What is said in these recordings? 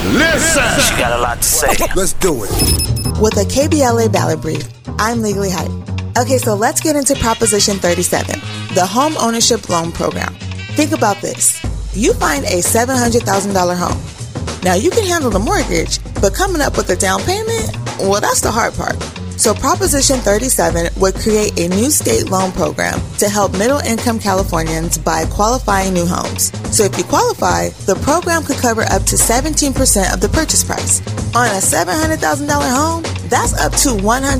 Listen. She got a lot to say. Let's do it. With a KBLA ballot brief, I'm Legally Hype. Okay, so let's get into Proposition 37, the Home Ownership Loan Program. Think about this. You find a $700,000 home. Now, you can handle the mortgage, but coming up with a down payment, well, that's the hard part. So Proposition 37 would create a new state loan program to help middle-income Californians buy qualifying new homes. So if you qualify, the program could cover up to 17% of the purchase price. On a $700,000 home, that's up to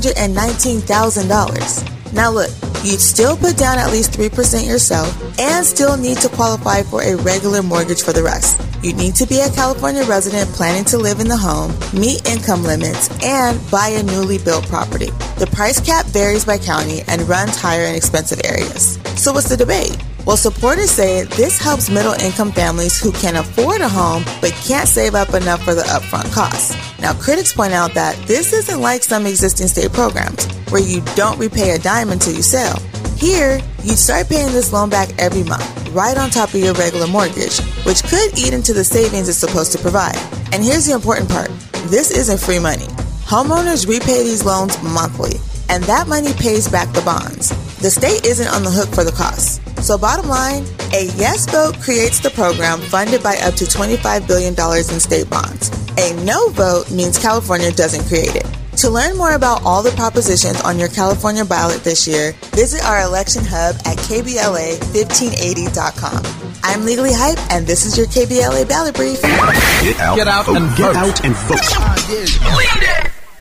$119,000. Now look, you'd still put down at least 3% yourself and still need to qualify for a regular mortgage for the rest. You need to be a California resident planning to live in the home, meet income limits, and buy a newly built property. The price cap varies by county and runs higher in expensive areas. So what's the debate? Well, supporters say this helps middle-income families who can afford a home but can't save up enough for the upfront costs. Now, critics point out that this isn't like some existing state programs where you don't repay a dime until you sell. Here, you'd start paying this loan back every month, right on top of your regular mortgage, which could eat into the savings it's supposed to provide. And here's the important part. This isn't free money. Homeowners repay these loans monthly, and that money pays back the bonds. The state isn't on the hook for the costs. So bottom line, a yes vote creates the program funded by up to $25 billion in state bonds. A no vote means California doesn't create it. To learn more about all the propositions on your California ballot this year, visit our election hub at KBLA1580.com. I'm Legally Hype, and this is your KBLA ballot brief. Get out and vote. Lead it.